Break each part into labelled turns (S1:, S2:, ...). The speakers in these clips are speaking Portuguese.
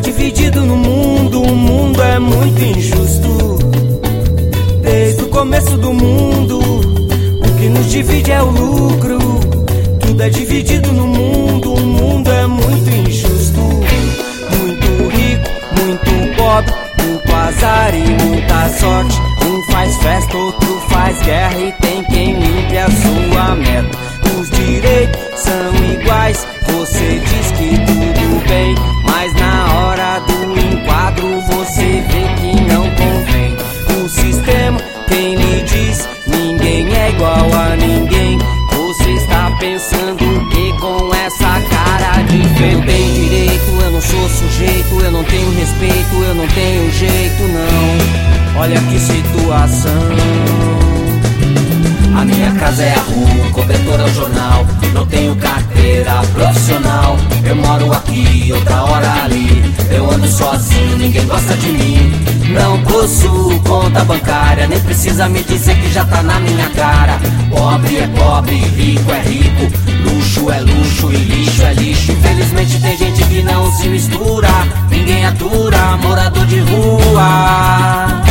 S1: dividido no mundo, o mundo é muito injusto. Desde o começo do mundo, o que nos divide é o lucro. Tudo é dividido no mundo, o mundo é muito injusto. Muito rico, muito pobre, muito azar e muita sorte. Um faz festa, outro faz guerra e tem quem limpe a sua meta. Os direitos são iguais, você diz que tudo bem, mas na hora do enquadro você vê que não convém. O sistema, quem lhe diz, ninguém é igual a ninguém. Você está pensando que com essa cara de feio eu tenho direito, eu não sou sujeito, eu não tenho respeito, eu não tenho jeito não. Olha que situação. A minha casa é a rua, o cobertor é o jornal. Não tenho carteira profissional. Eu moro aqui, outra hora ali. Eu ando sozinho, ninguém gosta de mim. Não possuo conta bancária, nem precisa me dizer que já tá na minha cara. Pobre é pobre, rico é rico. Luxo é luxo e lixo é lixo. Infelizmente tem gente que não se mistura. Ninguém atura, morador de rua.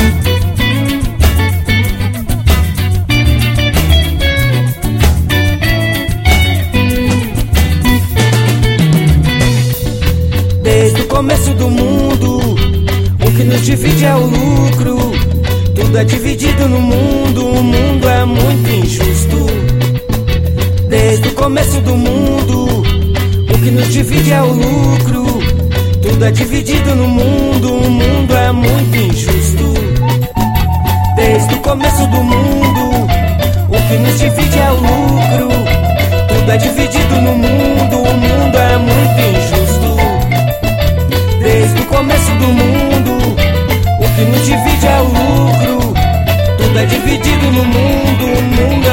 S1: Desde o começo do mundo, o que nos divide é o lucro. Tudo é dividido no mundo, o mundo é muito injusto. Desde o começo do mundo, o que nos divide é o lucro. Tudo é dividido no mundo, o mundo é muito injusto. Desde o começo do mundo, o que nos divide é o lucro. Tudo é dividido no mundo, o mundo é muito injusto. Desde o começo do mundo, o que nos divide é o lucro. Tudo é dividido no mundo, o mundo